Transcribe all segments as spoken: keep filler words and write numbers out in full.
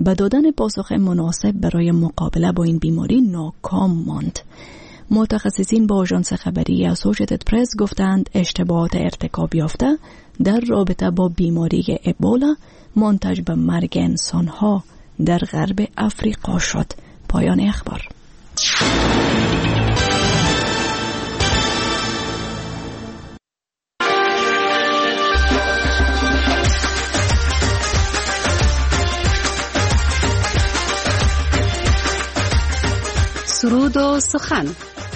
به دادن پاسخ مناسب برای مقابله با این بیماری ناکام ماند. متخصصین با آژانس خبری اسوشییتد پرس گفتند اشتباهات ارتکاب یافته در رابطه با بیماری ابولا منتج به مرگ انسانها در غرب افریقا شد. پایان اخبار. سرود و سخن.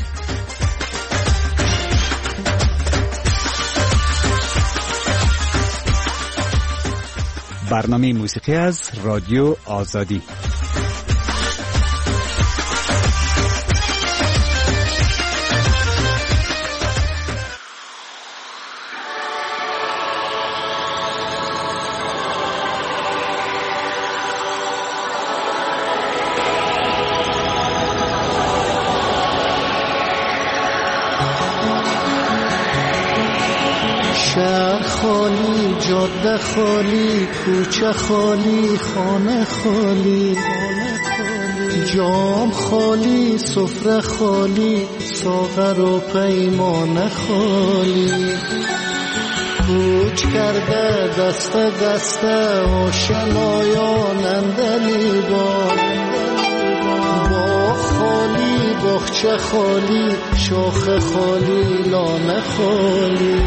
برنامه موسیقی از رادیو آزادی. شهر خالی، جاده خالی، کوچه خالی، خانه خالی، جام خالی، سفره خالی، ساغر و پیمانه خالی. کوچ کرده دست دست آشنایان اندلیبان، با خالی، باغچه خالی، شاخ خالی، لانه خالی.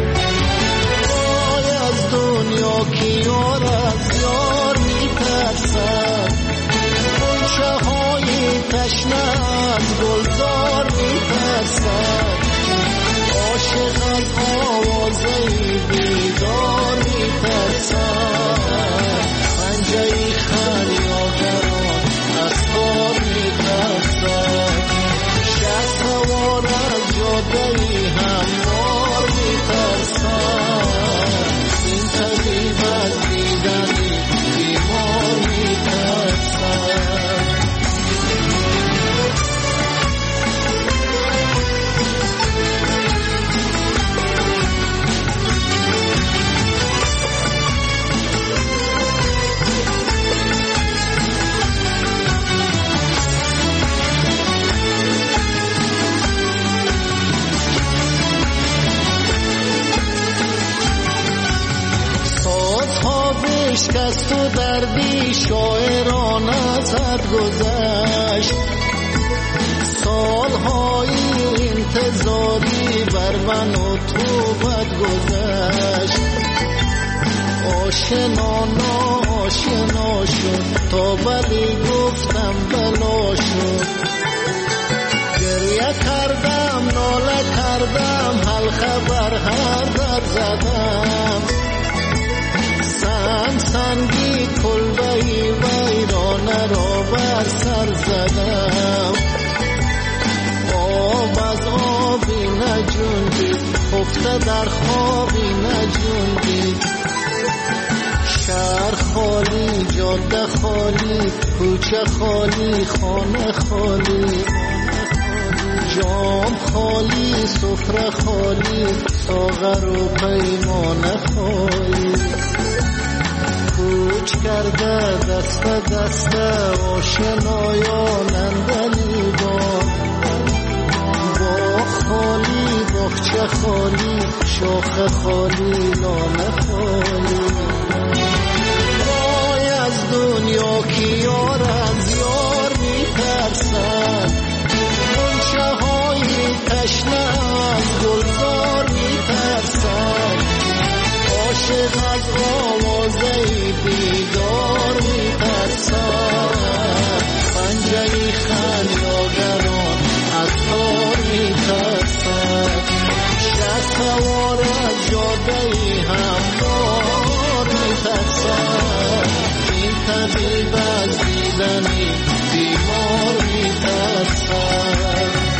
دنیا کی یار از یار میترسد، غنچه های تشنه از گلزار میترسد، عاشق از آوازه بیدار میترسد، پنجه خریادران از کار میترسد، شب سوار از جاده هموار میترسد، طبیب از دیدنی بیمار میترسد. شکست و دردی شاعران ازت گذشت، سالهای انتظاری بر من و تو بد گذشت، آشنا ناآشنا شد تا بلی گفتم بلا شد، گریه کردم ناله کردم حلقه بر هر در زدم، سنگ سنگی کلبهی ویرانه را بر سر زدم، آب از آبی نجوندید خفته در خوابی نجوندید، شهر خالی، جاده خالی، کوچه خالی، خانه خالی، جام خالی، سفره خالی، ساغر و پیمانه خالی. کوچ کرده دست دست آشنایان اندلیبان، باغ خالی، باغچه خالی، شاخ خالی، لانه خالی. وای از دنیا کی یار از یار میترسد، غنچه های تشنه از گلزار میترسد، عاشق از آوازه بیدار میترسد، پنجه خریادران از کار میترسد، شب سوار از جاده هموار میترسد، این طبیب از دیدنی بیمار میترسد.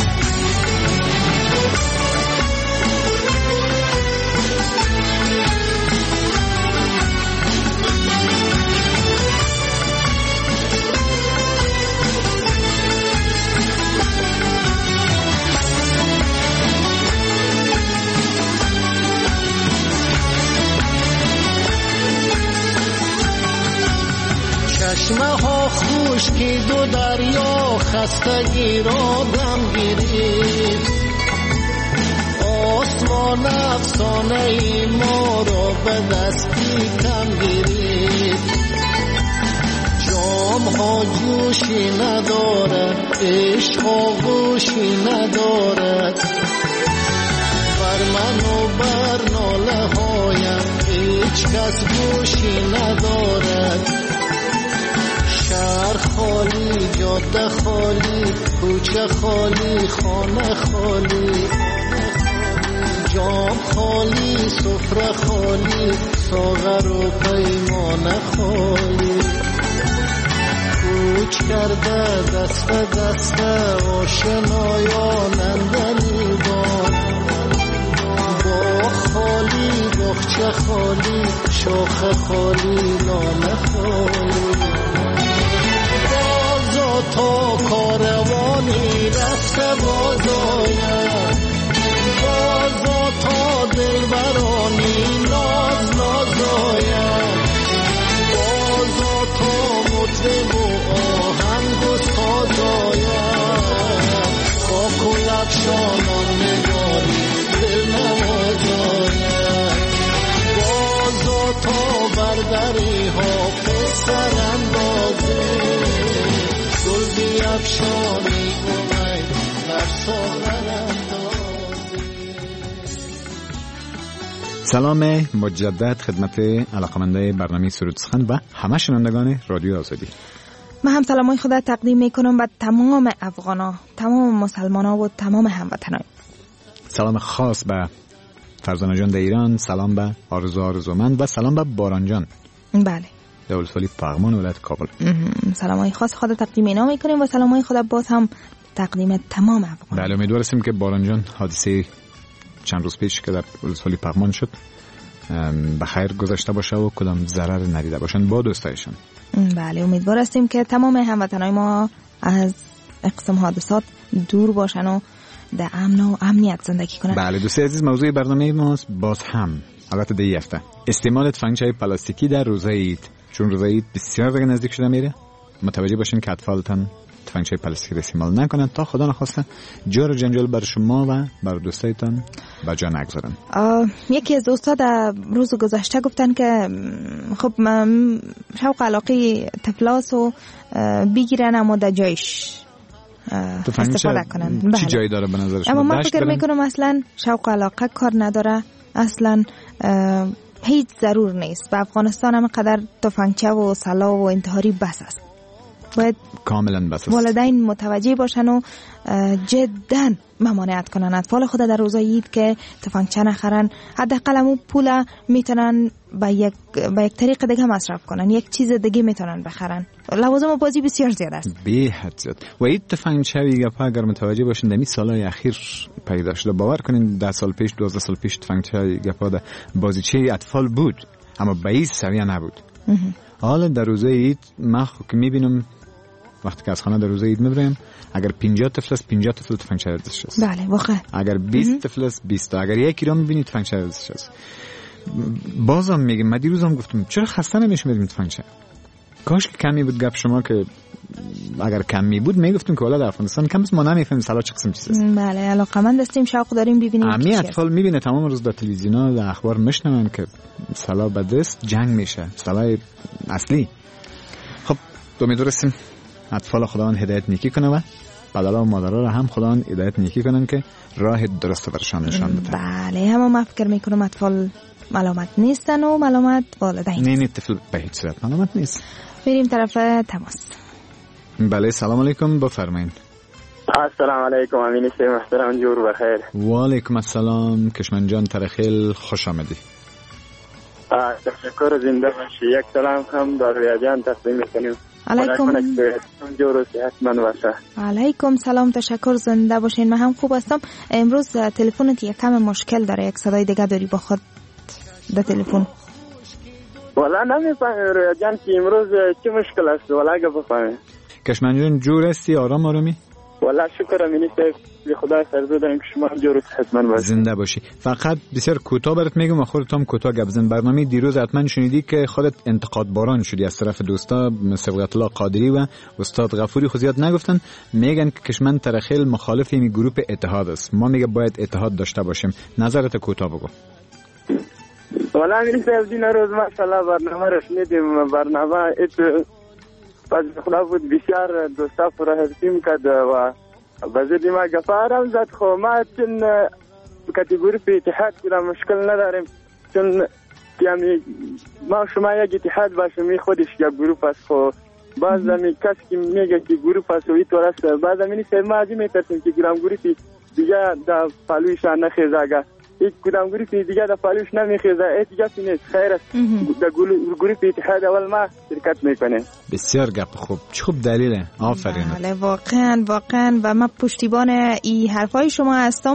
چشمه ها خشکی دو دریا خستگی را دم گیرید آسمان افسانه ای ما را به دستی کم گیرید جام ها جوشی ندارد عشق آغوشی ندارد بر من و بر ناله هایم هیچ کس گوشی ندارد شهر خالی جاده خالی کوچه خالی خانه خالی جام خالی سفره خالی ساغر و پیمانه خالی کوچ کرده دست دست آشنایان اندلیبان باغ خالی باغچه خالی شاخه خالی نامه خالی بازا تا کاروانی رفته بازاید بازا تا دلبرانی ناز نازاید بازا تا مطرب و آهنگ و سازاید خاک و لبشانان نگاری دل نوازاید بازا تا بردری حافظ سر اندازه گل بیفشانی امید بر ساغر سلام مجدد خدمت علاقمندای برنامه سرود سخن و همه شنوندگان رادیو آزادی. من هم سلامای خدا تقدیم میکنم به تمام افغانا، تمام مسلمانا و تمام هموطنان. سلام خاص به فرزانه جان در ایران، سلام به آرزو آرزومند و سلام به باران جان. بله. در ولسوالی پغمان ولایت کابل. سلامای خاص خدا تقدیم اینا میکنیم و سلامای خدا باز هم تقدیم تمام افغانا. بله، امیدوار هستیم که باران جان حادثه چند روز پیش که در ولسوالی پغمان شد به خیر گذشته باشه و کدام ضرر ندیده باشن با دوستایشان. بله، امیدوار هستیم که تمام هموطنای ما از اقسام حادثات دور باشن و در امن و امنیت زندگی کنن. بله دوستای عزیز، موضوع برنامه ما باز هم البته در این هفته استعمال تفنگچه‌های پلاستیکی در روزهای عید، چون روزهای عید بسیار دیگه نزدیک شده میره، متوجه باشین که اطفالتان تفنگچه پلاستیکی استعمال نکنن تا خدا نخواسته جار و جنجال بر شما و بر دوستایتان به جا نگذارن. یکی از دوستا در روز گذشته گفتن که خب شوق علاقه طفلاس و بگیرن اما در جایش استفاده کنن. بله. چی جایی داره به نظر شما؟ اما من فکر میکنم اصلا شوق علاقه کار نداره، اصلا هیچ ضرور نیست. به افغانستان هم قدر تفنگچه و سلاح و انتحاری بس است. باید کاملا بس است. والدین متوجه باشن و جدا ممانعت کنن اطفال خود در روزای عید که تفنگچه نخرن. حداقل همون پول میتونن با یک با یک طریق دیگه مصرف کنن، یک چیز دیگه میتونن بخرن. لوازم بازی بسیار زیاد است، بی حد زیاد. و این تفنگچه گپا اگر متوجه باشین در این سالهای اخیر پیدا شده، باور کنین ده سال پیش دوازده سال پیش تفنگچه گپا در بازیچه اطفال بود اما به این سویه نبود. حالا در روزای عید من که میبینم وقتی که از خانه در روز عید میبرم، اگر پنجاه طفل است پنجاه طفل تفنگچه دستش است. بله واقعا. اگر بیست طفل است بیست، اگر یکی رو میبینید تفنگچه دستش است. بازم میگم، من دیروزم گفتم چرا خسته نمیشیم بریم تفنگچه؟ کاش که کمی بود گپ شما، که اگر کمی بود میگفتیم که والا در افغانستان کم است ما نمیفهمیم سلا چه قسم چیز است. بله علاقمند هستیم، شوق داریم ببینیم. امی اطفال میبینه تمام روز در تلویزیون و اخبار میشنون که سلا به دست جنگ میشه، سلا اصلی. خب امیدوار هستیم اطفال خداوند هدایت نیکی کنه و پدرها و مادرها را هم خداوند هدایت نیکی کنن که راه درست برشان نشان بده. بله، همه ما فکر میکنم اطفال ملامت نیستن و ملامت والدین. نه نه، طفل به هیچ صورت ملامت نیست. بریم طرف تماس. بله سلام علیکم، بفرمایید. السلام علیکم، امین سی محترم، جور بخیر. و علیکم السلام کشمن جان، ترخیل خوش آمدی. تشکر، زنده باشی. یک سلام هم در ریا جان تقدیم میکنیم. علیکم جور و صحتمند باشه. علیکم سلام، تشکر، زنده باشین. من هم خوب هستم. امروز تلفنت یک کم مشکل داره، یک صدای دیگه داری با خود در تلفن. والا نمیفهمم ریا جان که امروز چه مشکل است، والا اگه بفهمم. کشمن جان جور هستی؟ آرام آرامی؟ والله شکر امینی صاحب، خدا سرزو داریم که شما جور و صحتمند باشید. زنده باشی. فقط بسیار کوتاه برات میگم و خودت هم کوتاه گپ بزن. برنامه دیروز حتما شنیدی که خودت انتقاد باران شدی از طرف دوستا صبغت الله قادری و استاد غفوری. خود زیاد نگفتن، میگن که کشمن ترخیل مخالف این گروه اتحاد است. ما میگه باید اتحاد داشته باشیم. نظرت کوتاه بگو. والله امینی صاحب دین روز ماشاءالله برنامه رو شنیدیم. برنامه ات پس خدا بود بسیار دوستا فرحتیم کرد و بزدی ما گفارم زد. خو ما چون کاتگوری په اتحاد کې مشکل نداریم، چون یعنی ما شما یک اتحاد باشیم خودش یک گروپ است. خو بعض می کس که میگه که گروپ است و اینطور است، بعض می سر ما از میترسیم که گرام گروپی دیگه در پالویشان نخیزه، یک کدام گروپی دیگه در پالویش نمیخیزه. ای دیگه نیست، خیر است در گروپ اتحاد اول ما شرکت میکنیم. بسیار گپ خوب، چه خوب دلیله. آفرین. بله واقعا واقعا و من پشتیبان این حرفای شما هستم.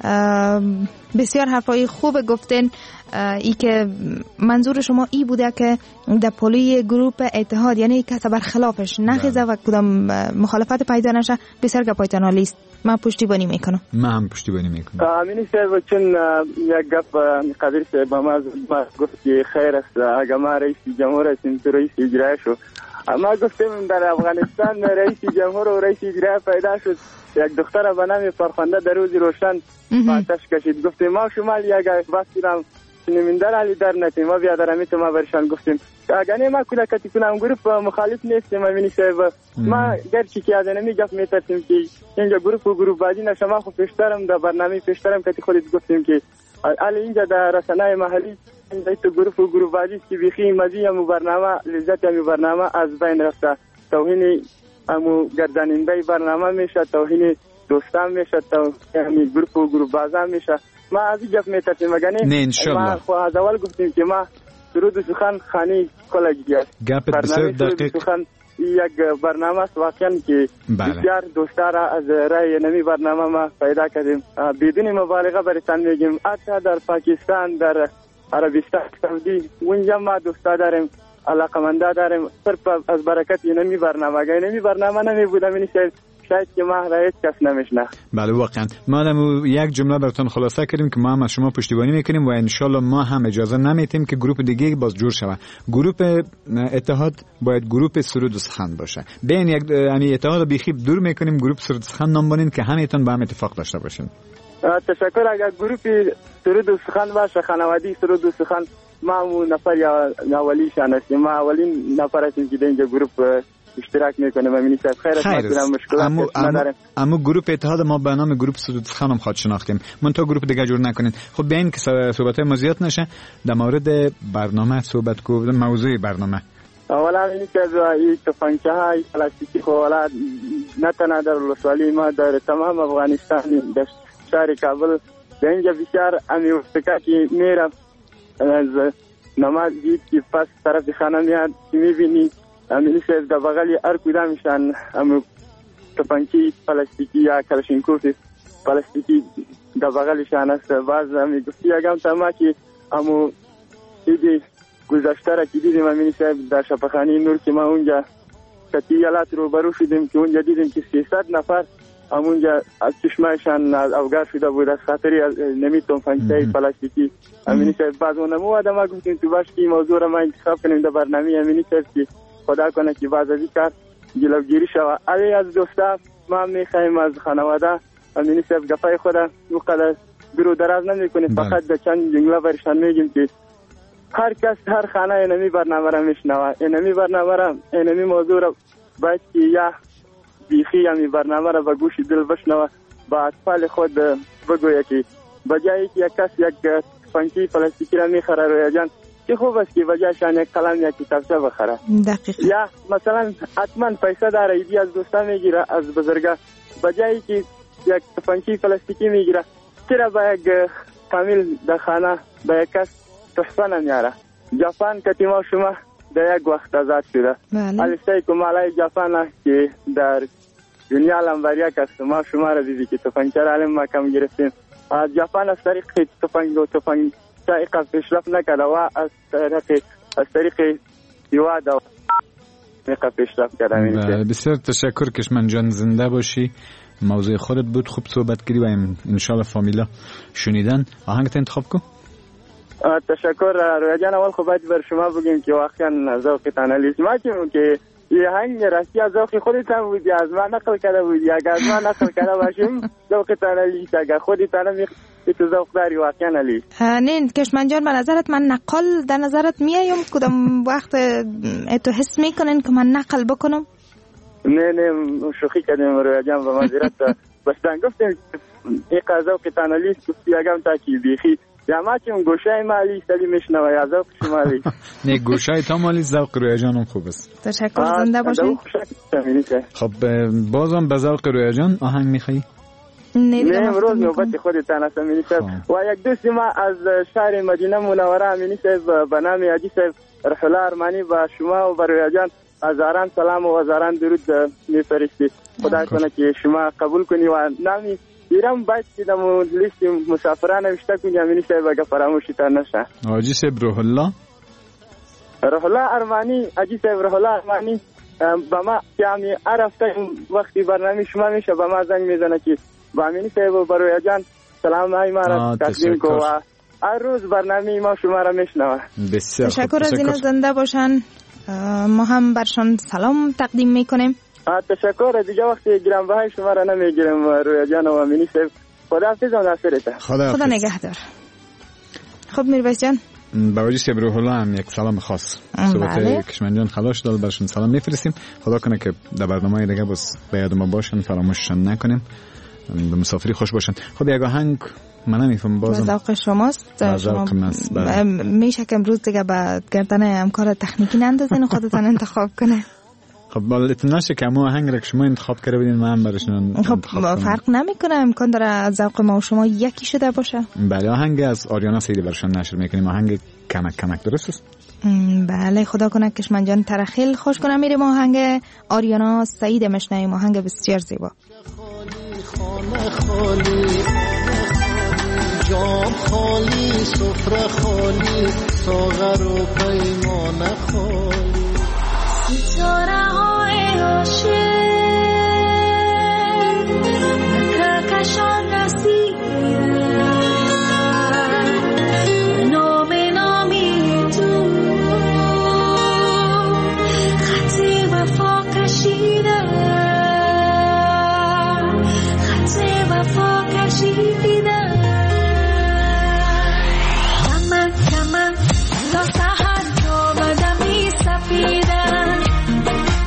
بسیار حرفای خوب گفتین. ای که منظور شما ای بوده که در پلوی گروپ اتحاد یعنی کس بر خلافش نخیزه و کدام مخالفت پیدا نشه. بسیار گپایتان عالی است. من پشتیبانی میکنم. من هم پشتیبانی میکنم. امینی صاحب چون یک گپ قدر صاحب ما گفت که خیر است اگر ما رئیس جمهور هستیم تو رئیس اجرایی شو. ما گفتیم در افغانستان رئیس جمهور و رئیس اجرایی پیدا شد، یک دختر به نام فرخنده در روز روشن آتش کشید. گفتیم ما شمال یک وقتی نمیندر علی در نتیم ما بیادرمی تو ما برشان گفتیم اگر ما کلا کتی کنم گروپ مخالف نیستیم. امینی صاحب ما گرچه که از نمی گفت میترسیم که اینجا گروپ و گروپ بازی نشه. ما خود پیشترم در برنامه پیشترم کتی خودت گفتیم که علی اینجا در رسانه محلی اینجا تو گروپ و گروپ بازی که بیخی مزی همو برنامه لذت همو برنامه از بین رفته. توهین همو گرداننده برنامه میشه، توهین دوستان میشه، توهین گروپ و گروپ بازی میشه. ما از این گفت میترسیم مگه نه انشالله. ما خو از اول گفتیم که ما سرود و سخن خانی کلگی است. گپ بسیار دقیق. یک برنامه است واقعا که بسیار دوستا را از رای نمی برنامه ما پیدا کردیم. بدون مبالغه براتون میگیم حتی در پاکستان، در عربستان سعودی اونجا ما دوستا داریم، علاقمندا داریم. صرف از برکت نمی برنامه اگه نمی برنامه نمی بودم این شاید که ما را هیچ کس نمیشنه. بله واقعا. ما هم یک جمله براتون خلاصه کردیم که ما هم از شما پشتیبانی میکنیم و انشالله ما هم اجازه نمیتیم که گروپ دیگه باز جور شود. گروپ اتحاد باید گروپ سرود و سخن باشه. بین یک یعنی اتحاد بیخی دور میکنیم، گروپ سرود و سخن نام بانین که همتون با هم اتفاق داشته باشین. تشکر. اگر گروپ سرود و سخن باشه، خانوادگی سرود و سخن، ما اون نفر یا اولیشان هستیم. ما اولین نفر هستیم که در اینجا گروپ اشتراک میکنیم. امینی صاحب خیر است. ما مشکلات نداریم. اما گروپ اتحاد ما به نام گروپ سرود سخن خود شناختیم. من تو گروپ دیگه جور نکنین. خب بیاین که صحبت‌های ما زیاد نشه، در مورد برنامه صحبت کنیم. موضوع برنامه اولا اینی که این تفنگچه های پلاستیکی خو ولا نه تنها در ولسوالی ما در تمام افغانستان در شهر کابل در اینجا بسیار امی وقتکا که میره از نماز دید که پس طرف خانه میاد میبینی امینی صاحب در بغلی هر کدامشان امو تفنگچه پلاستیکی یا کلاشینکوف پلاستیکی در بغلشان است. باز امی گفتی اگم تما که امو دیدی گذشته را که دیدیم امینی صاحب در شفاخانه نور که ما اونجا کتیالات رو برو شدیم که اونجا دیدیم که سیصد نفر همونجا از چشمایشان اوگار شده بود از خاطری نمی تفنگچه پلاستیکی. امینی صاحب باز اونمو آدم ها گفتیم تو باش که موضوع را ما انتخاب کنیم در برنامه امینی صاحب که خدا کنه که باز از این کار جلوگیری شود. علی از دوستا ما میخوایم از خانواده امینی صاحب گفای خدا وقت درو دراز نمی کنیم، فقط در چند جمله برشان میگیم که هر کس هر خانه اینمی برنامه را میشنوه، اینمی برنامه را اینمی موضوع را باید که یا بیخی همی برنامه را به گوش دل بشنوه، با اطفال خود بگویه که بجایی که یک کس یک فنکی پلاستیکی را میخره روی جان که خوب است که بجایشان یک قلم یا کتابچه بخره. دقیقا. یا مثلا حتما پیسه داره ایدی از دوستا میگیره از بزرگا، بجایی که یک فنکی پلاستیکی میگیره چرا با یک کامل در خانه با یک کس تحفه نمیاره. جاپان کتی ما شما در یک وقت آزاد شده. الیستای کمالای جاپان که در دنیا لنبر یک است. ما شما را دیدی که تفنگچه را علم ما کم گرفتیم. جاپان از طریق تفنگ و تفنگ سائقه پیشرفت نکرده و از طریق از طریق یواد میقه پیشرفت کردم. بسیار تشکر کشمن جان، زنده باشی. موضوع خودت بود، خوب صحبت کردی و انشالله فامیلا شنیدن. آهنگت انتخاب کن. تشکر رویا جان. اول خب باید بر شما بگیم که واقعا ذوق تنالیز ما که یه هنگ راستی از ذوق خودتان بود یا از ما نقل کرده بود یا از ما نقل کرده باشیم ذوق تنالیز اگر خودتان هم تو ذوق داری واقعا علی. نه کشمن جان، به نظرت من نقل در نظرت میایم؟ کدام وقت تو حس میکنین که من نقل بکنم؟ نه نه شوخی کردیم رویا جان، به معذرت. بستان گفتیم این ذوق تنالیز گفتی اگم تا کی بیخی یا ما که اون گوشه مالی سلی میشنوه یا ذوق شمالی. نه گوشه تا مالی ذوق رویا جانم خوب است. تشکر، زنده باشین. خب بازم به ذوق رویا جان آهنگ میخوایی؟ نه امروز نوبت خودتان است امینی صاحب. و یک دوستی ما از شهر مدینه منوره امینی صاحب به نام حاجی صاحب رح الله ارمانی با شما و بر رویا جان هزاران سلام و هزاران درود میفرستید. خدا کنه که شما قبول کنی و نامی ایران باید که دمو لیست مسافران نوشته کنی امینی صاحب اگه فراموشی تا نشه. حاجی صاحب روح الله روح الله ارمانی، حاجی صاحب روح الله ارمانی با ما که همی عرفته وقتی برنامه شما میشه با ما زنگ میزنه که با امینی صاحب و برویا جان سلام های ما را تقدیم کو و هر روز برنامه ما شما را میشنوه. بسیار تشکر از این زنده باشن. ما هم برشان سلام تقدیم میکنیم. تشکر. دیگه وقتی گرانبهای شما را نمیگیرم رویا جان و امینی صاحب. خدا حافظ و ناصرت. خدا, خدا نگهدار. خب میرویس جان، با وجه سیب روح الله هم یک سلام خاص صحبت کشمن جان خلاص داد برشون سلام میفرستیم. خدا کنه که در برنامه دیگه باز به یاد ما باشن، فراموششان نکنیم، به مسافری خوش باشن. خب یک آهنگ من نمیفهم بازم ذوق شماست. شما میشه که امروز دیگه با گردن همکار تکنیکی نندازین و خودتان انتخاب کنه. خب بالت نشه که ما آهنگ را که شما انتخاب کرده بودین من هم برشون خب فرق نمیکنه، امکان داره ذوق ما و شما یکی شده باشه. بله آهنگ از آریانا سیدی برشون نشر میکنیم، آهنگ کمک کمک، درست است؟ بله خدا کنه کشمن جان ترخیل خوش کنه. میریم آهنگ آریانا سعید مشنویم، آهنگ بسیار زیبا. خانه خالی جام خالی سفره خالی ساغر و پیمانه خالی ستاره های عاشق به کهکشان رسیدن نام نامی تو خط وفا کشیدن خط وفا کشیدن کمن کمن تا سحر آمدم می سپیدن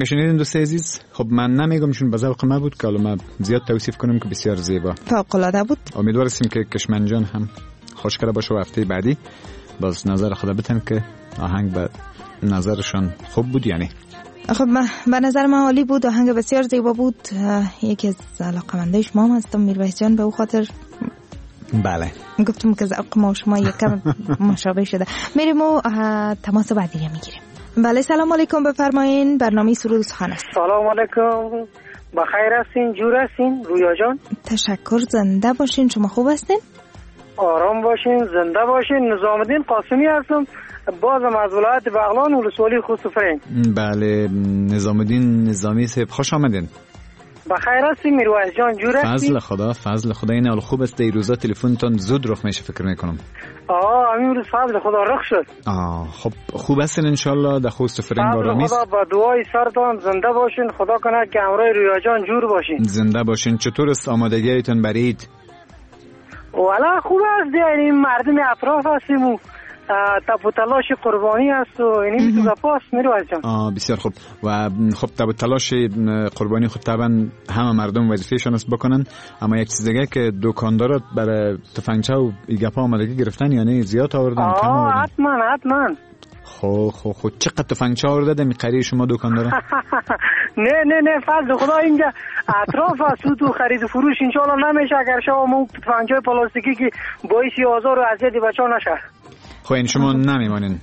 آهنگ شنیدین دوست عزیز؟ خب من نمیگم چون به ذوق ما بود که حالا من زیاد توصیف کنم که بسیار زیبا فوق‌العاده بود. امیدوار هستیم که کشمن جان هم خوش کرده باشه و هفته بعدی باز نظر خدا بتن که آهنگ به نظرشان خوب بود یعنی. خب به نظر من عالی بود، آهنگ بسیار زیبا بود. یکی از علاقه‌مندای شما هم هستم میرویس جان، به او خاطر بله گفتم که ذوق ما و شما یکم مشابه شده. میریم و تماس بعدی رو میگیریم. بله سلام علیکم، بفرمایین. برنامه سرود و سخن است. سلام علیکم، بخیر هستین؟ جور هستین رویا جان؟ تشکر، زنده باشین. شما خوب هستین؟ آرام باشین، زنده باشین. نظام الدین قاسمی هستم، بازم از ولایت بغلان ولسوالی خوسفرین. بله نظام الدین نظامی صاحب خوش آمدین. بخیر هستین میرویس جان؟ جور هستین؟ فضل خدا، فضل خدا. این حال خوب است این روزا تلفنتون زود رخ میشه فکر میکنم. آه همین روز فضل خدا رخ شد. آه خب خوب هستین ان شاء الله؟ در خوسفرین بارامی است. خدا با دعای سرتان زنده باشین، خدا کنه که همراه رویا جان جور باشین. زنده باشین. چطور است آمادگیتون برای عید؟ والا خوب است، یعنی مردم اطراف هستیم و تب و تلاش قربانی است و اینی تو گپاس میرویس جان. آه بسیار خوب. و خب تب و تلاش قربانی خود طبعا همه مردم وظیفه‌شان است بکنن، اما یک چیز دیگه که دکاندارا برای تفنگچه و گپا آمادگی گرفتن یعنی زیاد آوردن کم آوردن؟ آه حتما حتما. خب خب خب چقدر تفنگچه آورده میخری شما دکاندارا؟ نه نه نه فضل خدا اینجا اطراف است تو خرید و فروش ان شاء الله نمیشه اگر شما مو تفنگچه پلاستیکی که باعث آزار و اذیت بچه‌ها نشه. خب این شما نمیمانین؟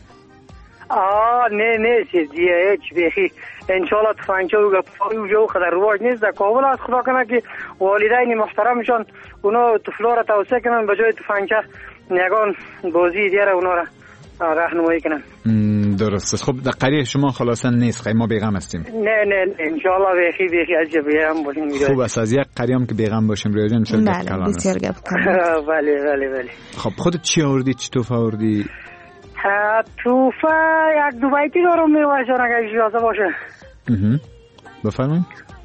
آه نه نه چیزیه هیچ بیخی انشالله تفنگچه و گپایی و جو خدر رواج نیست. در کابل از خدا کنه که والدین محترمشان اونا طفلا را توسعه کنن به جای تفنگچه نگان بازی دیره اونا را راهنمایی کنن. درست. خب در قریه شما خلاصا نیست، خیلی ما بیغم هستیم. نه نه انشالله بیخی بیخی عجب بیغم باشیم. خوب است از یک قریه هم که بیغم باشیم رویا جان. بله بسیار گپ کنم. بله بله بله. خب خودت چی آوردی؟ چی توفه آوردی؟ توفه یک دو بیتی دارم میرویس جان اگر اجازه باشه. بفرمایید.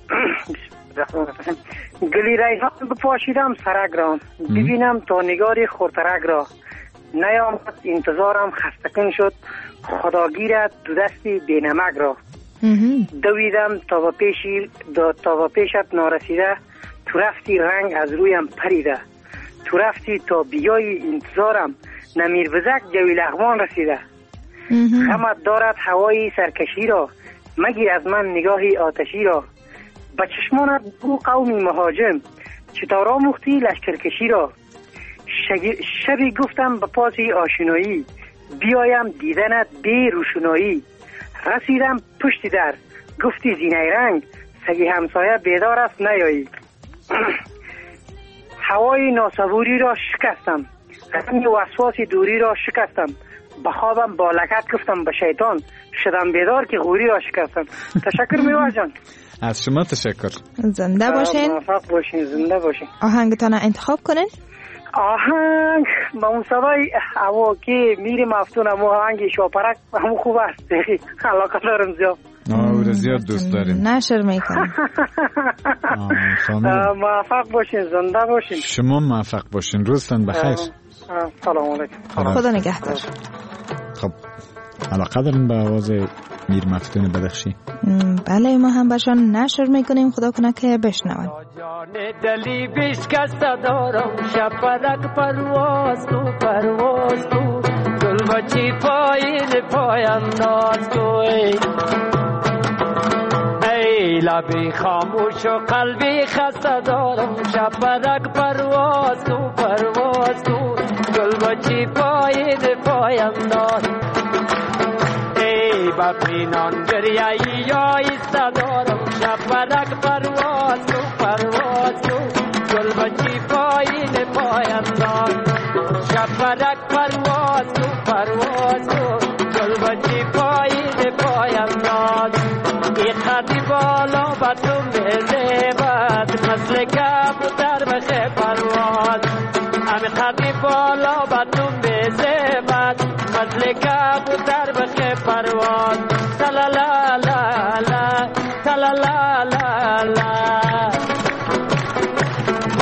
گلی ریحان بپاشیدم سرک را، ببینم تا نگاری خورترک را، نیامد انتظارم خستکن شد، خداگیرت دو دستی بینمک را. دویدم تا با پیشی تا با پیشت نارسیده، تو رفتی رنگ از رویم پریده، تو رفتی تا بیای انتظارم، نمیر بزک جوی لغمان رسیده. غمت دارد هوای سرکشی را، مگیر از من نگاهی آتشی را، با چشمانت بو قومی مهاجم، چطور آموختی لشکرکشی را. شبی گفتم به پاسی آشنایی، بیایم دیدنت بی روشنایی. رسیدم پشت در، گفتی زینه رنگ، سگی همسایه بیدار است نیایی. هوای ناصبوری را شکستم، غمی وسواس دوری را شکستم، به خوابم با لگد گفتم به شیطان، شدم بیدار که غوری را شکستم. تشکر میرویس جان. از شما تشکر. زنده باشین. موفق باشین، زنده باشین. آهنگتان انتخاب کنین. آهنگ با اون صدای هوا که میریم افتون همون آهنگ شاپرک همون خوب است. علاقه دارم زیاد. آه زیاد دوست داریم. نشر میکنم. موفق باشین، زنده باشین. شما موفق باشین، روزتان بخیر. سلام علیکم. خدا نگهدار. خب علاقه دارین به آواز میر مفتون بدخشی؟ بله ما هم باشان نشر میکنیم، خدا کنه که بشنون. جان دلی بشکست دارم، شپرک پرواز تو پرواز تو، گل بچی پایین پایم ناز تو. ای لبی خاموش و قلبی خسته دارم، شپرک پرواز تو پرواز تو، گل بچی پایین پایم ناز. ای ببینان گریه یا ایسته دارم، شپرک پرواز تو پرواز تو، گل بچی پایین پایم ناز. شپرک پرواز تو پرواز تو، گل بچی پایین پایم ناز. ای خطی بالا با تو میزیبد، مثل کبوتر بشه پرواز. امی خطی بالا با تو میزیبد، مثل کبوتر بشه پرواز. تلا لا لا لا تلا لا لا لا.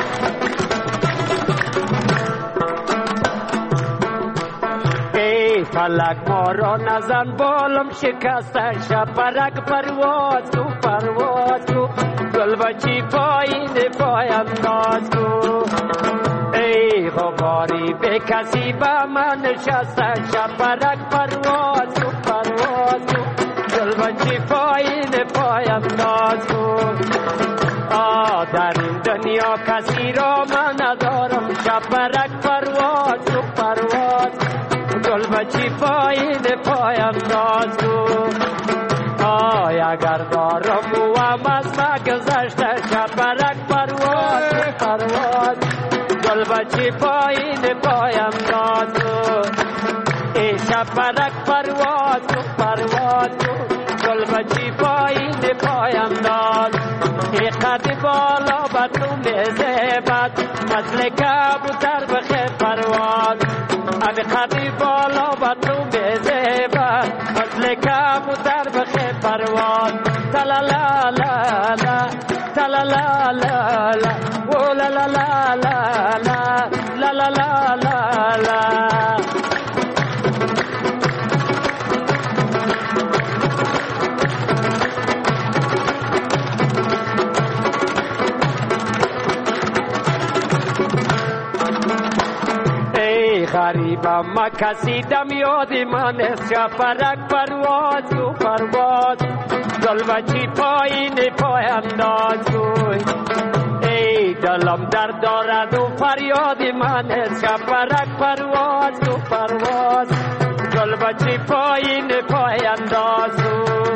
ای فلک ما را نزن بالم شکسته شپرک پرواز کو پرواز کو گل بچی پایین پایم ناز کو ای غباری به کسی با من نشسته شپرک پرواز کو پرواز کو گل بچی پایین پایم ناز کو آ در این دنیا کسی را من ندارم شپرک پرواز کو پرواز گل بچی پایین پایم ناز کو آی اگر دارم و هم از مگذشته شپرک پرواز کو پرواز گل بچی پایین پایم ناز کو ای شپرک پرواز کو پرواز کو گل بچی پایین پایم ناز ای قد بالا با تو میزبد مثل کبوتر بخیر پرواز امی قد بالا با تو میزبد مثل کبوتر بخیر پرواز تلالا لا لا تلالا لا لا او لا لا لا لا لا لا لا لا لا غریبم ما کسی دم یاد من است شپرک پرواز کو پرواز گل بچی پایین پایم ناز کو ای دلم درد دارد و فریاد من است شپرک پرواز کو پرواز گل بچی پایین پایم ناز کو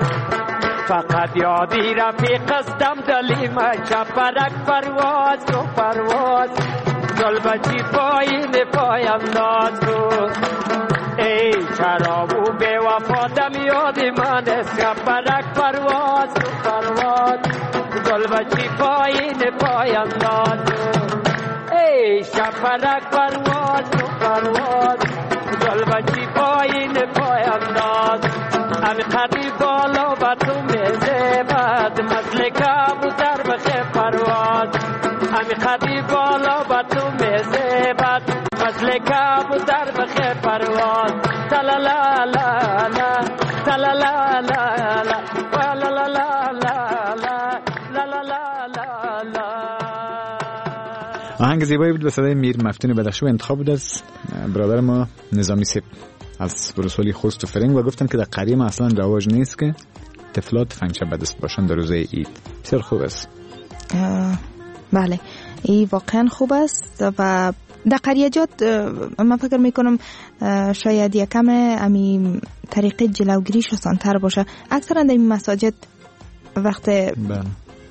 فقط یادی رفیق استم دلیم شپرک پرواز کو پرواز گل بچی پایین پایم ناز کو ای شراب و بے وفا دم یاد من است شپرک پرواز کو پرواز گل بچی پایین پایم ناز کو ای شپرک پرواز کو پرواز گل بچی پایین پایم ناز امی قدی بالا با تو میزبد مثل کبوتر بخیر پرواز امی قدی بالا با تو میزبد مثل کبوتر بخیر پرواز تلالا لا لا تلالا لا لا لا لا لا لا لا لا لا آهنگ زیبایی بود به صدای میر مفتون بدخشی و انتخاب بود از برادر ما نظامی سیب از ولسوالی خوست و فرنگ و گفتن که در قریه ما اصلا رواج نیست که طفلات تفنگچی به دست باشن در روزه عید. بسیار خوب است. بله این واقعا خوب است و در قریجات من فکر میکنم شاید یکم امی طریقه جلوگیریش آسان‌تر باشه. اکثرا در این مساجد وقت بله.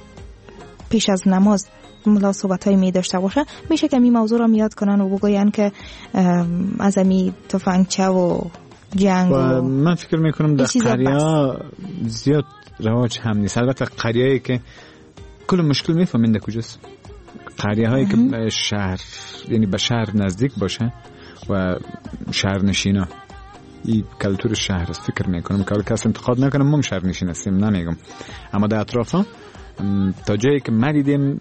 پیش از نماز ملا صحبت‌های می داشته باشه میشه که این موضوع را میاد کنن و بگوین که از امی تفنگچه و جنگ و من فکر میکنم در قریه زیاد رواج هم نیست. البته قریه‌ای که کل مشکل میفهمین در کجاست. قریه هایی که به شهر یعنی به شهر نزدیک باشه و شهر نشینا این کلتور شهر است. فکر میکنم که کس انتقاد نکنم ما شهر نشین هستیم نمیگم، اما در اطرافا تا جایی که ما دیدیم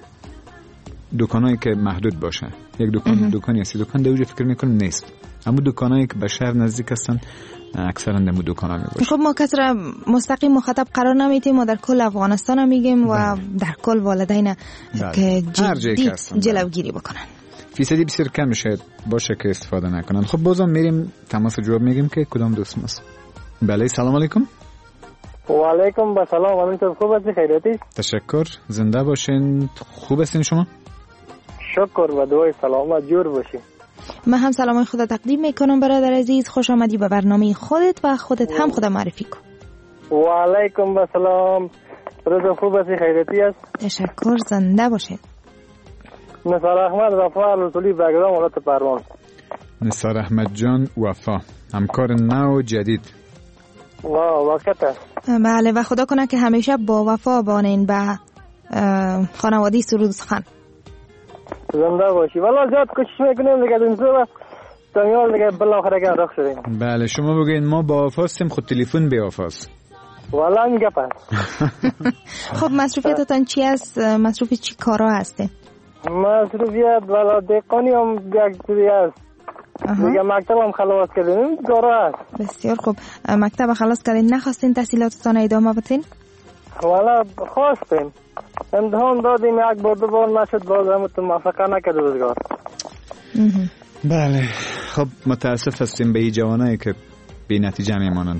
دکانایی که محدود باشه یک دکان دکانی هستی دکان در اونجا فکر میکنم نیست، اما دکانایی که به شهر نزدیک هستن اکثرا دمو دکانا میباشه. خب ما کس را مستقیم مخاطب قرار نمیدیم، ما در کل افغانستان میگیم و در کل والدین که جدی جلوگیری بکنن. فیصدی بسیار کم میشه باشه که استفاده نکنن. خب بازم میریم تماس جواب میگیم که کدام دوست ماست. بله سلام علیکم. و علیکم با سلام. همینطور خوب هستی خیراتی؟ تشکر، زنده باشین. خوب هستین شما؟ شکر و دعای سلامت جور باشین. من هم سلام خدا تقدیم میکنم برادر عزیز. خوش آمدی به برنامه خودت و خودت هم خدا معرفی کن. و علیکم با سلام. روز خوب هستی خیراتی است؟ تشکر، زنده باشید. نثار احمد وفا رسولی بگرام ولایت پروان. نثار احمد جان وفا همکار نو و جدید. واو وقت است. بله و خدا کنه که همیشه با وفا بانین به خانوادی سرود سخن. زنده باشی. والا زیاد کوشش میکنیم دیگه دنسو دنیال دیگه بالاخره که رخ شدیم. بله شما بگین ما با وفا هستیم خود تلفن بی وفاست. والا این گپ است. خب مصروفیتتان چی است؟ مصروف چی کارا هستی؟ مصروفیت والا دقانی هم یک چیزی است. دیگه مکتب هم خلاص کردیم کارا است. بسیار خوب. مکتب خلاص کردین، نخواستین تحصیلاتتان ادامه بدین؟ والا خواستیم، امتحان دادیم یک بار دو بار نشد، باز هم تو موفق نکرد روزگار. بله خب متاسف هستیم به این جوانایی که بی نتیجه میمانند.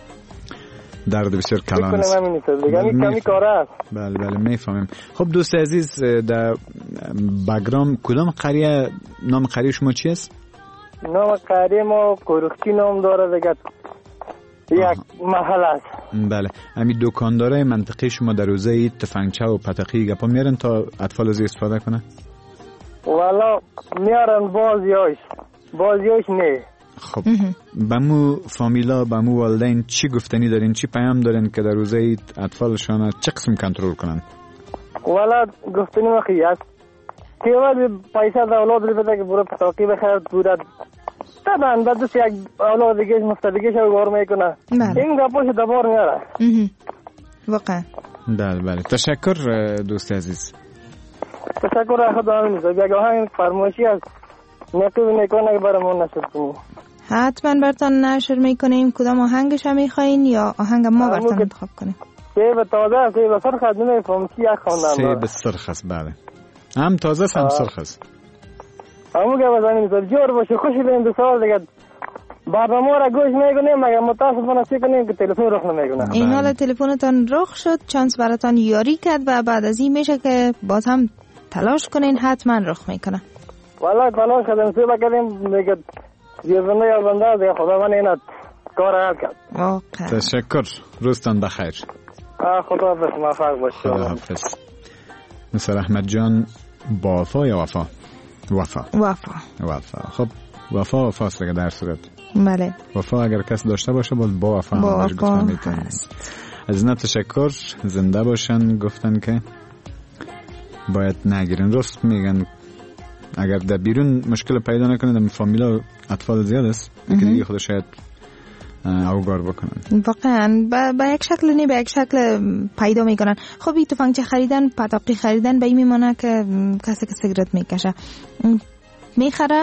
درد بسیار کلان است. کمی کار است. بله بله میفهمیم. خب دوست عزیز، در بگرام کدام قریه، نام قریه شما چی است؟ نام قریه ما کوروخچی نام داره دیگه، یک محل است. بله. امی دکاندارای منطقه شما در روزه تفنگچه و پتقی گپا میارن تا اطفال از استفاده کنه؟ والا میارن بازیاش بازیاش نه. خب بمو فامیلا بمو والدین چی گفتنی دارین، چی پیام دارین که در روزه اطفالشان چه قسم کنترل کنن؟ والا گفتنی وقتی است که اول پیسه در اولاد بده که برو پتاقی بخرد بودد طبعا بعد دست یک اولاد دیگه مفتدگیش رو گار میکنه. این گپاش دبار میاره واقعا. بله بله تشکر دوست عزیز. تشکر خدا همین است. یک آهنگ فرمایشی است نقیب میکنه که برامون نشر کنیم. حتما براتون نشر میکنیم. کدام آهنگش هم میخواین یا آهنگ ما براتون انتخاب کنیم؟ سیب تازه است، سیب سرخ است، نمیفهم چی یک خواندن. سیب سرخ است. بله هم تازه است هم سرخ است. همون که بزنیم سر جور باشه خوشی بین دو سال دیگه برنامه را گوش میکنیم مگر متاسفانه چی کنیم که تلفن رخ نمیکنه. این حال تلفنتان رخ شد، چانس براتان یاری کرد و بعد از این میشه که باز هم تلاش کنین، حتما رخ میکنه. والا تلاش کردیم سوی بکردیم دیگه زیبنده یا بنده دیگه خدا من اینت کار عرض کرد. واقعا تشکر، روزتان بخیر. خدا حافظ، موفق باشید. خدا حافظ. مثل احمد جان با وفا یا وفا؟ وفا وفا وفا. خب وفا وفا است دیگه در صورت. بله وفا اگر کس داشته باشه باید با وفا هم بهش گفتن میتونیم. از اینا تشکر، زنده باشن. گفتن که باید نگیرن، راست میگن. اگر در بیرون مشکل پیدا نکنه در فامیلا اطفال زیاد است که دیگه خودش شاید اوگار بکنن. واقعا با, با یک شکل نه با یک شکل پیدا میکنن. خب این تفنگچه خریدن، پتاقی خریدن به این میمانه که کسی که سیگرت میکشه میخره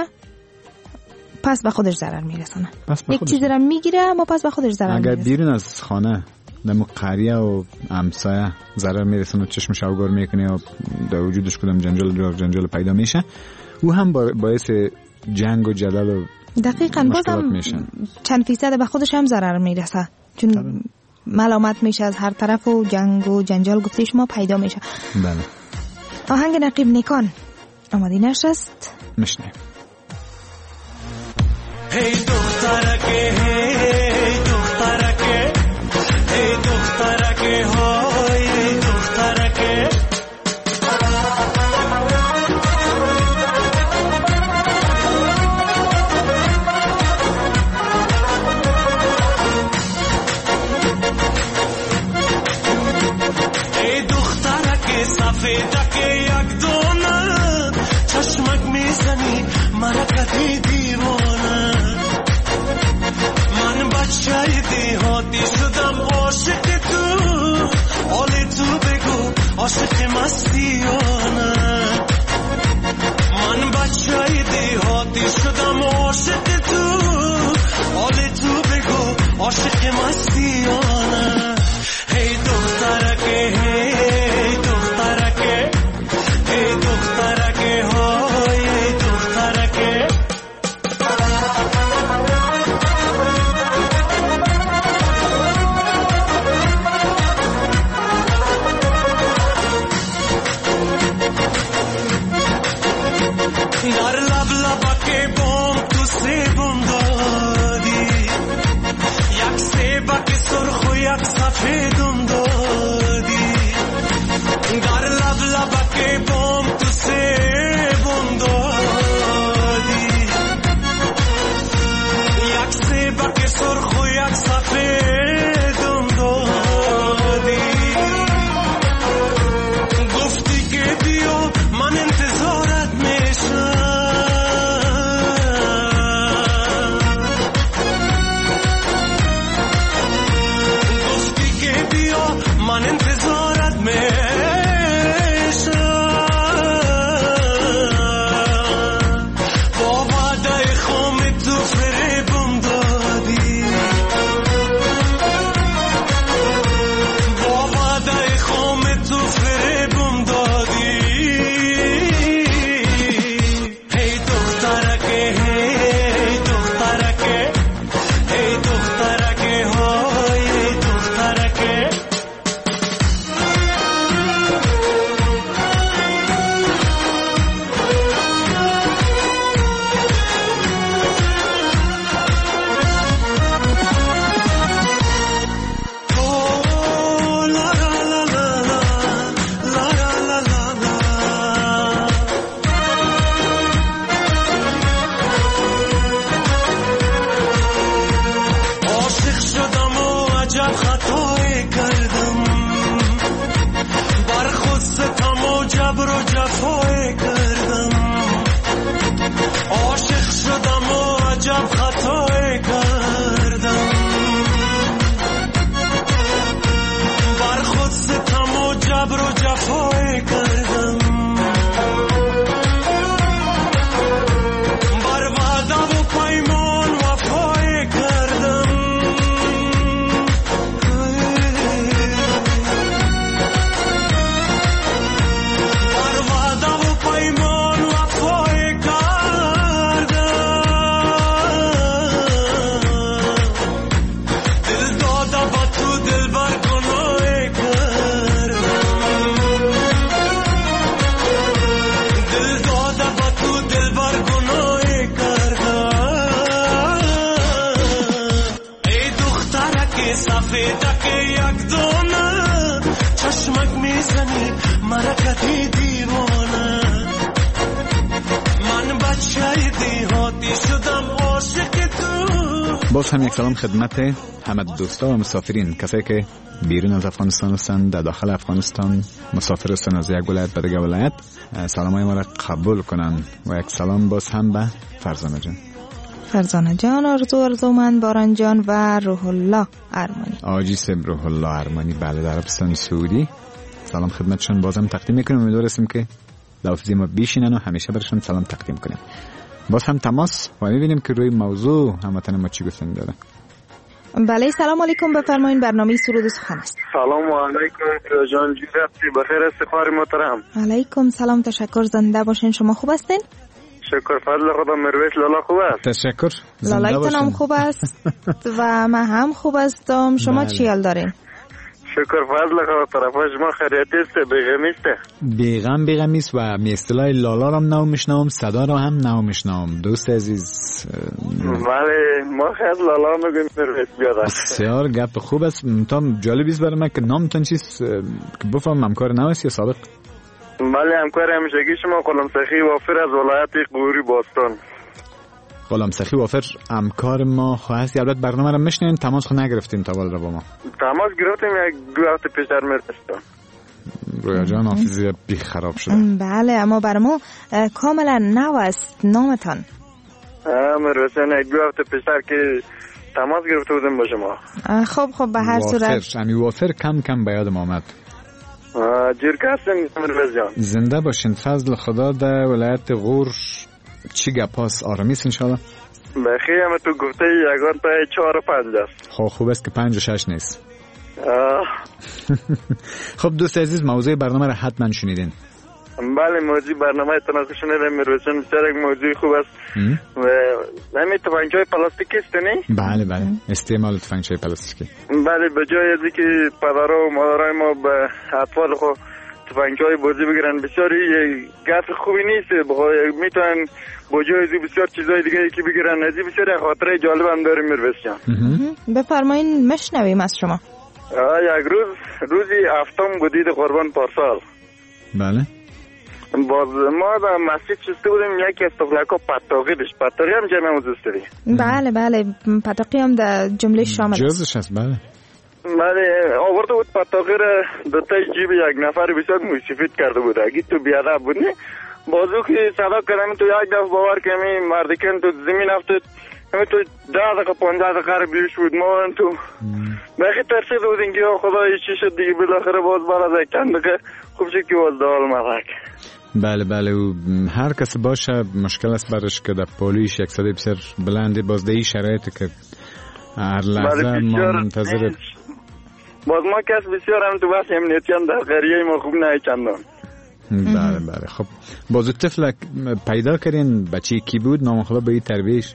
پس به خودش ضرر میرسونه. یک چیز را میگیره اما پس به خودش ضرر میرسونه. اگر بیرون از خانه دمو قریه و همسایه ضرر میرسونه، چشمش اوگار میکنه و در وجودش کدام جنجال و جنجال پیدا میشه، او هم باعث جنگ و جدل و دقیقاً بازم چند فیصد به خودش هم ضرر میرسه، چون طبعا ملامت میشه از هر طرف و جنگ و جنجال گفته شما پیدا میشه. بله. آهنگ نقیب نیکان آماده نشست مشنه. هی دخترکه هی دخترکه هی دخترکه های دخترکه ای دخترکه سفیدکه یک دونه چشمک میزنی مرکتی دیوانه من بچه دیهاتی شدم عاشق تو حال تو بگو عاشق مستیانه من بچه دیهاتی شدم عاشق تو حال تو بگو عاشق مستیانه هی دخترکه هی دخترکه هی دخترکه های دخترکه در لب لبک بام تو سیبم دادی یک سیبک سرخ و یک سفیدم دادی در لب لبک بام تو سیبم دادی یک سیبک سرخ و یک سفیدم دادی گفتی که بیا من انتظارت میشم گفتی که جبر و جفای کردم، عاشق شدم و عجب خطای کردم، بر خود ستم و جبر و جفای کردم، بر وعده و پیمان وفای کردم، بر وعده و پیمان وفای کردم، دل داده با تو دل بر گناه کردم، دل داده با تو دل بر گناه کردم، ای دخترک سفیدک یک دانه، چشمک میزنی مرکتی دیوانه، من بچه دیهاتی شدم عاشق تو. باز هم یک سلام خدمت همه دوستا و مسافرین، کسایی که بیرون از افغانستان هستند، در داخل افغانستان مسافر هستند از یک ولایت به دیگه ولایت، سلامای ما را قبول کنن. و یک سلام باز هم به فرزانه جان. فرزانه جان، آرزو آرزومند، باران جان و روح الله ارمانی. آجی سب روح الله ارمانی، بله، در عربستان سعودی. سلام خدمتشون بازم تقدیم میکنیم. امیدوار هستیم که لافظی ما بیشینن و همیشه برشون سلام تقدیم کنیم. باز هم تماس و میبینیم که روی موضوع هموطن ما چی گفتن داره. بله، سلام علیکم، بفرمایید، برنامه سرود و سخن است. سلام علیکم جان جیرفتی، بخیر است سفار محترم. علیکم سلام، تشکر، زنده باشین. شما خوب هستین؟ شکر فضل خدا. مرویس لالا خوب است؟ تشکر، لالایتان هم خوب است و من هم خوب هستم. شما بله. چی حال دارین؟ شکر فضل خدا. طرف شما خیریتی است؟ بیغمی است؟ بیغم بیغمی است و می اصطلاح لالا را هم نو میشنوم، صدا را هم نو میشنوم. دوست عزیز، بله ما خیلی لالا میگیم مرویس بیاد. بسیار گپ خوب است. تا جالب است برای من که نامتون چیست که بفهم همکار نو است یا سابق؟ بله همکار همیشگی شما غلام سخی وافر از ولایت قوری باستان. غلام سخی وافر همکار ما خواهد. البته برنامه را میشنین، تماس خود نگرفتیم تا بالا با ما. تماس گرفتیم یک دو هفته پیش در مرستان. رویا جان حافظی بی خراب شده. بله، اما برای ما کاملا نو است نامتان. مرستان یک دو هفته پیشتر که تماس گرفته بودیم با شما. خب خب به هر صورت وافر، امی وافر کم کم به یادم آمد. جرگه هستیم مرویس جان. زنده باشین، فضل خدا. در ولایت غور چی گپاس؟ آرامیست انشاءالله؟ بخیر، همه تو گفته یگان تا چهار و پنج است. خب خوب است که پنج و شش نیست. خب دوست عزیز، موضوع برنامه را حتما شنیدین. بله، موضوع برنامه تناسب شنیدم مرویسان، بسیار یک موضوع خوب است. و همین تفنگچه‌های پلاستیکی است نه؟ بله بله، استعمال تفنگچه‌های پلاستیکی. بله، به جای از اینکه پدرها و مادرای ما به اطفال خود تفنگچه‌های بازی بگیرن، بسیار گپ خوبی نیست. میتونن با جای از بسیار چیزای دیگه که بگیرن. از بسیار خاطره جالب هم داریم مرویس جان. بفرمایین مشنویم از شما. یک روز روزی هفتم بودید قربان پارسال. بله. باز ما در مسجد شسته بودیم، یکی از تفلکا پتاقی داشت. پتاقی هم جمعه موزسته دی. بله بله، پتاقی هم در جمله شامل است. جزش هست. بله بله، آورده بود پتاقی را دو تای جیب یک نفر بسیار موسیفید کرده بود. اگه تو بیادب بود نه، بازو که صدا کردم تو یک دفعه باور کمی مردکن تو زمین افتاد، همه تو ده دقیقه پانزده دقیقه بیش بود. ما تو بخی ترسید بودیم که خدای چی شد دیگه. بالاخره باز بعد از یک چند دقیقه خوب شد که باز دال مدک. بله بله، و هر کس باشه مشکل است برش که در پالیش یک صدای بسیار بلنده. باز در این شرایطی که هر لحظه ما منتظر باز ما کس بسیار هم تو بحث امنیتی هم در قریه ما خوب نه چندان. بله بله. خب بازو طفل پیدا کردین، بچه کی بود؟ نام خدا به این تربیش؟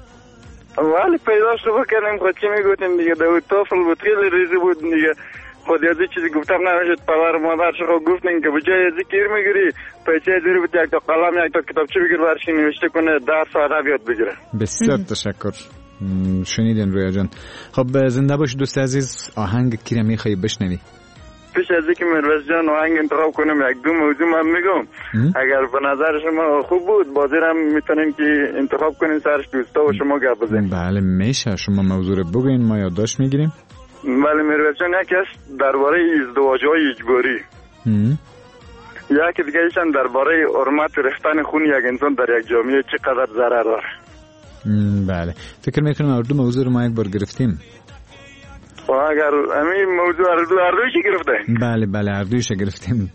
ولی پیدا شروع کردیم. خود چی میگوتیم دیگه، داود طفل بود، خیلی ریزی بود دیگه. خود یازی چیزی گفتم نمیشد. پدر مادر شو گفتن که بجای ازی کیر میگیری پیچه زیری بود، یک تا قلم یک تا کتابچه بگیر برشی نوشته کنه، درس و ادب یاد بگیره. بسیار تشکر. شنیدین رویا جان. خب زنده باش دوست عزیز. آهنگ کی را میخوای بشنوی؟ پیش از اینکه مرویس جان آهنگ انتخاب کنم یک دو موضوع من میگم. اگر به نظر شما خوب بود بازی را میتونین که انتخاب کنین سرش دوستا و شما گپ بزنین. بله میشه، شما موضوع رو بگین ما یادداشت میگیریم. بله مرویس جان، یکی است درباره ازدواج‌های اجباری. یکی دیگه ایشان درباره حرمت ریختن خون یک انسان در یک جامعه چقدر ضرر داره. بله فکر میکنم اردو موضوع رو ما یک بار گرفتیم و اگر همین موضوع اردو اردویش گرفته. بله بله اردویش گرفتیم.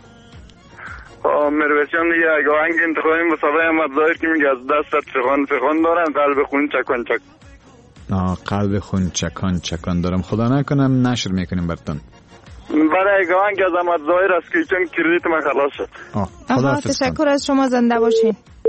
مرویسیان دیگه اگه آهنگ انتخابی مسابقه احمد ظاهر که میگه از دستت فغان فغان دارم قلب خون چکان چک. آه قلب خون چکان چکان دارم. خدا نکنم نشر میکنیم براتون. برای اگه آهنگ از احمد ظاهر است که چون کردیت من خلاص شد. آه خدا تشکر از شما، زنده باشین.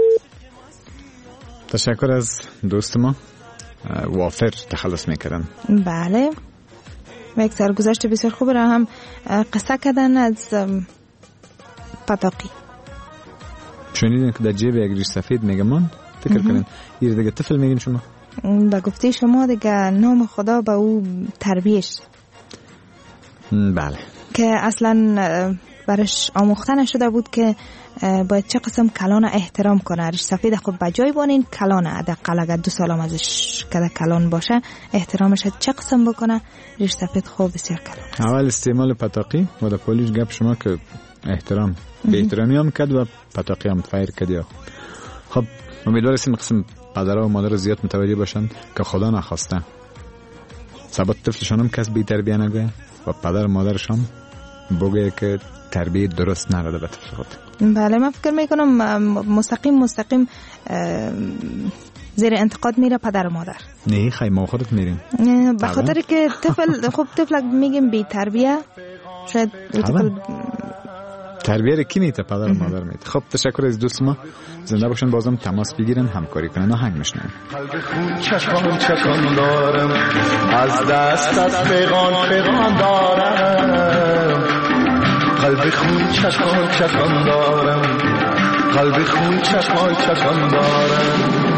تشکر از دوست ما وافر تخلص میکردن. بله و یک سرگذشت بسیار خوب را هم قصه کردن از پتاقی. شنیدین که در جیب یک ریش سفید میگه من فکر کنین یه دیگه طفل میگین شما با گفته شما دیگه نام خدا به او تربیش. بله که اصلا برش آموخته نشده بود که باید چه قسم کلان احترام کنه. ریش سفید خب بجای بانین کلانه حداقل اگر دو سالم ازش کده کلان باشه احترامش چه قسم بکنه. ریش سفید خوب بسیار کلان. اول استعمال پتاقی و در پولیش گپ شما که احترام به احترامی هم کد و پتاقی هم فایر کدی. خب امیدوارم این قسم پدرها و مادر زیاد متوجه باشند که خدا نخواسته سبب طفلشان هم کس بی تربیه نگوه و پدر و مادرش هم بگه که تربیه درست نداده به طفل خود. بله من فکر میکنم مستقیم مستقیم زیر انتقاد میره پدر و مادر. نه خیلی ما خودت میریم به خاطر که طفل خب طفل میگیم بی تربیه شاید تربیه کی میته پدر و مادر میته. خب تشکر از دوست ما، زنده باشن، بازم تماس بگیرن همکاری کنن. آهنگ میشنویم. قلب خون چکان چکان دارم از دستت پیغان پیغان دارم. قلب خون چکان چکان دارم قلب خون چکان چکان دارم.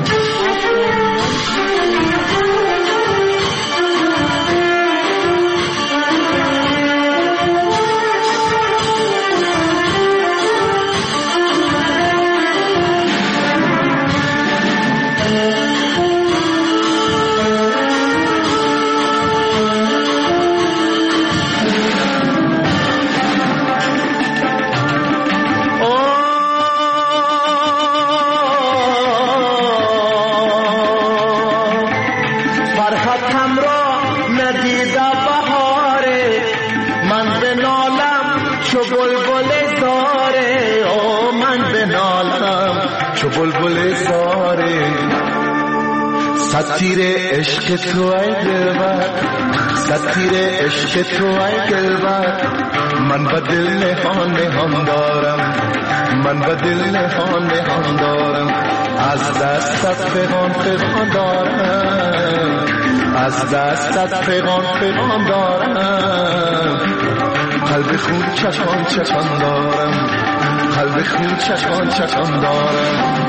ستیر عشق تو ای دلبر ستیر عشق تو ای دلبر من به دل نهان نهان دارم من به دل نهان نهان دارم. از دستت پیغام پیغام دارم از دستت پیغام پیغام دارم. قلب خون چشمان چشمان دارم قلب خون چشمان چشمان دارم.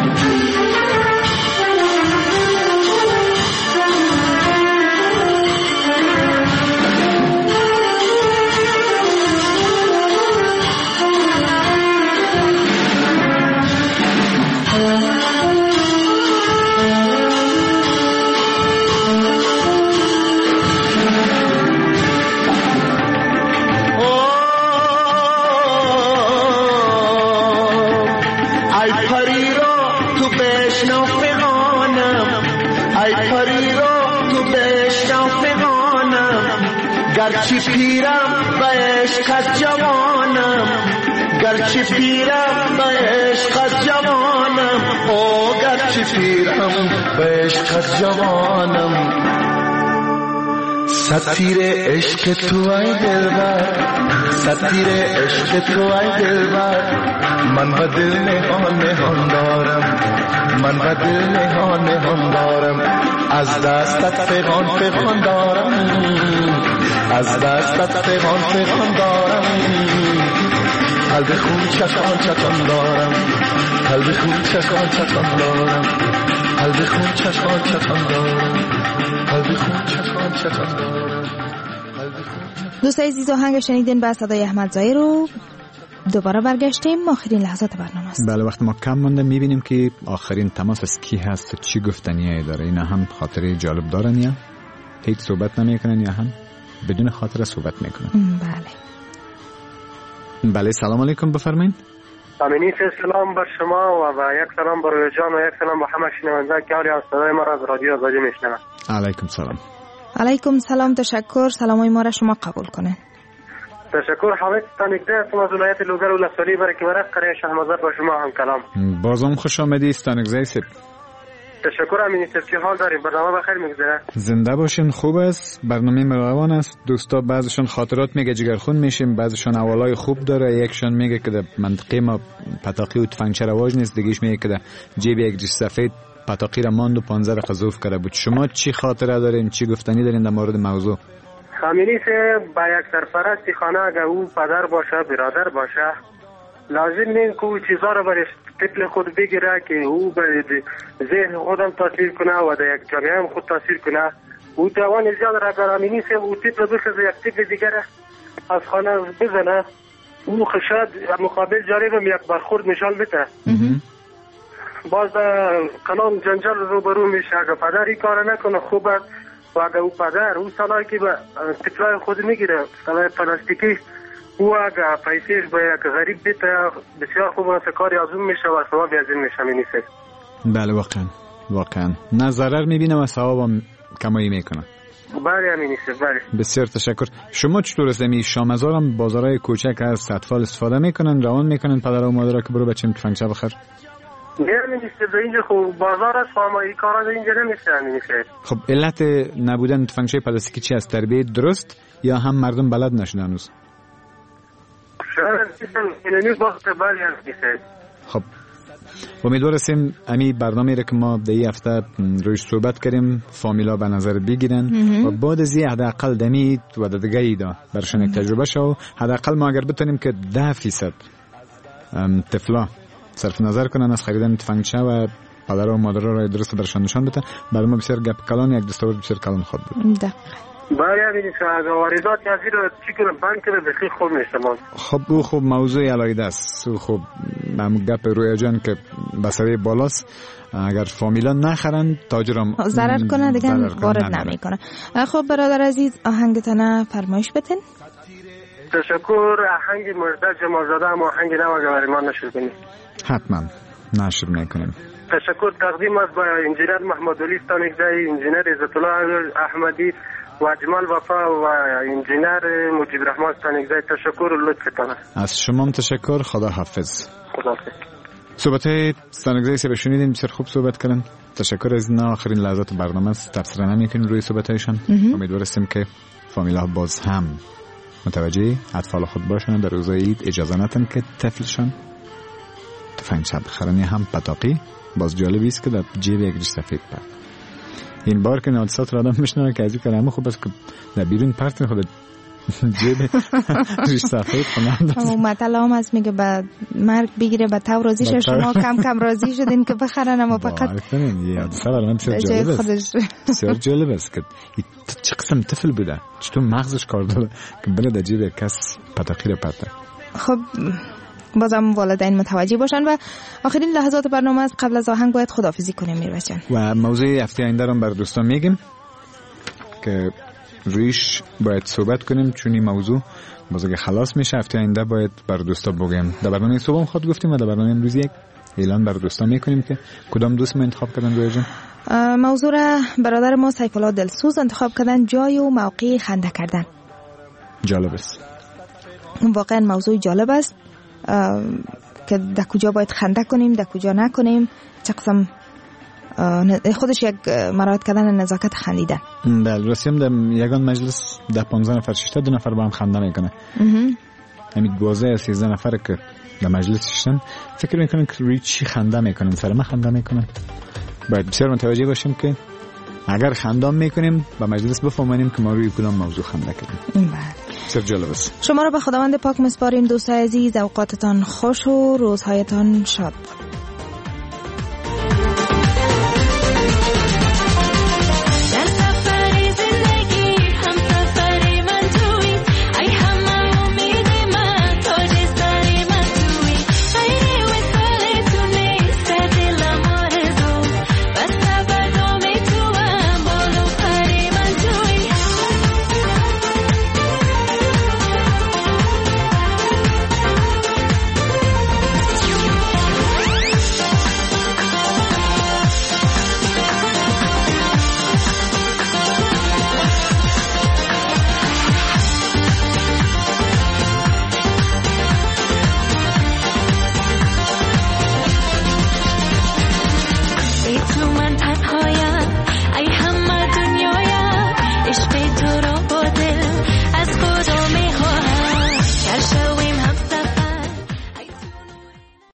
گرچه پیرم به عشق از جوانم گرچه پیرم به عشق از جوانم او گرچه پیرم به عشق از جوانم. ستیر عشق تو ای دلبر ستیر عشق تو ای دلبر من به دل نهان نهان دارم من به دل نهان نهان دارم. از دستت پیغام پیغام دارم از دستت پیغام پیغام دارم. قلب خون چکان چکان دارم قلب خون چکان چکان دارم قلب خون چکان چکان دارم قلب خون چکان چکان دارم. دوستای عزیز آهنگ شنیدین با صدای احمد ظاهر رو دوباره برگشتیم. آخرین لحظات برنامه است. بله وقت ما کم مونده میبینیم که آخرین تماس از کی هست و چی گفتنیه داره. اینا هم خاطره جالب دارن یا هیچ صحبت نمیکنن یا هم بدون خاطره صحبت میکنن. بله بله سلام علیکم بفرمایید. امینی سلام بر شما و با یک سلام بر روی جان و یک سلام با همه شنونده که حالی از صدای ما را از رادیو آزادی میشنوند. علیکم سلام. علیکم سلام، تشکر. سلامای ما را شما قبول کنین. تشکر. حامد ستانگزی هستم از ولایت لوگر ولسوالی برکی ورق قریه شهرمزار با شما هم کلام. بازم خوش آمدی ستانگزی سب. تشکر امینی سب. چه حال داریم؟ برنامه بخیر میگذره؟ زنده باشین. خوب است. برنامه مروان است. دوستا بعضشون خاطرات میگه جگرخون میشیم، بعضشون اولای خوب داره. یکشون میگه که در منطقه ما پتاقی و تفنگچه رواج نیست، دیگهش میگه که در جیب یک جیش سفید پتاقی را ماند و پانزده را قذوف کرده بود. شما چی خاطره دارین، چی گفتنی دارین در مورد موضوع؟ خامنه‌ای سے با یک سرپرستی خانه اگر او پدر باشه برادر باشه لازم نیست که او چیزا رو برای طفل خود بگیره که او به ذهن خودم تاثیر کنه و در یک جامعه هم خود تاثیر کنه. او توان زیاد را اگر خامنه‌ای سے او طفل بخزه یک طفل دیگر از خانه بزنه، او خشاد مقابل جانبم یک برخورد نشان بده. باز کلام جنجال روبرو میشه. اگر پدر این کار نکنه خوب است و اگر او پدر او سالایی که به طفلای خود میگیره سالای پلاستیکی او اگر پیسیش به یک غریب بیته بسیار خوب است، کاری آزون میشه و ثواب عظیم میشه. مینیسه بله واقعا واقعا نه ضرر میبینه و ثواب هم کمایی میکنه. بله مینیسه. بله بسیار تشکر. شما چطور است؟ می شامزار هم بازارهای کوچک از اطفال استفاده میکنن، روان میکنن پدر و مادر که برو بچم تفنگچه بخر؟ نه نیست به اینجا خوب بازار است فاما این کارا در اینجا نمیشه. نمیشه. خب علت نبودن تفنگچه پلاستیکی چی است؟ تربیت درست یا هم مردم بلد نشدن هنوز؟ شاید اینو وقت بله نیست. خب امیدوار هستیم امی برنامه را که ما در این هفته رویش صحبت کردیم فامیلا به نظر بگیرن و بعد از این حداقل دمید و در دیگه ایدا برشان یک تجربه شو. حداقل ما اگر بتونیم که ده فیصد طفلا صرف نظر کنن از خریدن تفنگچه و پدر و مادر را درست برشان نشان بدن، برای ما بسیار گپ کلان یک دستاورد بسیار کلان خود بود. بله همین که واردات یازی رو چی کنه بند کنه بخی خوب میشه. خب او خوب موضوع علایده است. او خوب هم گپ رویا جان که بسره بالاست. اگر فامیلا نخرن تاجرم ضرر کنه دیگه وارد نمی کنه. خب برادر عزیز آهنگتانه فرمایش بتن. تشکر. آهنگ مرده جمالزاده هم آهنگ نواجه ما نشر کنیم. حتما نشر میکنیم. تشکر تقدیم است با انجینر محمد علی ستانگزی، انجینر عزت الله احمدی و اجمال وفا و انجینر مجیب رحمان ستانگزی. تشکر و لطفتان. از شما هم تشکر. خدا حافظ. خدا حافظ. صحبت ستانگزی سه بشنیدیم، بسیار خوب صحبت کردن. تشکر. از اینا آخرین لحظات برنامه است. تفسیر نمیکنیم روی صحبتایشان. امیدوار هستیم که فامیلا باز هم متوجه اطفال خود باشن، در روزهای عید اجازه ندن که طفلشان تفنگچه بخرن یا هم پتاقی. باز جالبی است که در جیب یک ریش سفید پر این بار که نادسات را آدم میشنوه که از این کلمه خوب است که در بیرون پرت خود جیب ریش سفید خونند. اما مطلع هم هست میگه بعد مرگ بگیره به تو راضی شد. شما کم کم راضی شدین که بخرن اما فقط یه حادثه برای من بسیار جالب است. بسیار جالب است که چه قسم طفل بوده، چطور مغزش کار داره که بره در جیب کس پتاقی را پرته. خب بازم والدین متوجه باشن. و آخرین لحظات برنامه است. قبل از آهنگ باید خداحافظی کنیم میر بچن و موضوع هفته آینده رو بر دوستان میگیم که رویش باید صحبت کنیم، چون این موضوع باز اگه خلاص میشه هفته آینده باید بر دوستا بگیم. در برنامه صبح خود گفتیم و در برنامه امروز یک اعلان بر دوستان میکنیم که کدام دوست ما انتخاب کردن روی جان. موضوع را برادر ما سیف الله دلسوز انتخاب کردن، جای و موقع خنده کردن. جالب است. واقعا موضوع جالب است که در کجا باید خنده کنیم، در کجا نکنیم، چه قسم خودش یک مراعات کردن نزاکت خندیدن. بله رسیم در یگان مجلس ده پانزده نفر ششته دو نفر با هم خنده میکنه. همین دوازده سیزده نفر که در مجلس ششتن فکر میکنن که روی چی خنده میکنن، سر ما خنده میکنن. باید بسیار متوجه باشیم که اگر خنده میکنیم با مجلس بفهمانیم که ما روی کدام موضوع خنده کردیم. بسیار جالب است. شما را به خداوند پاک میسپاریم دوستای عزیز. اوقاتتان خوش و روزهایتان شاد.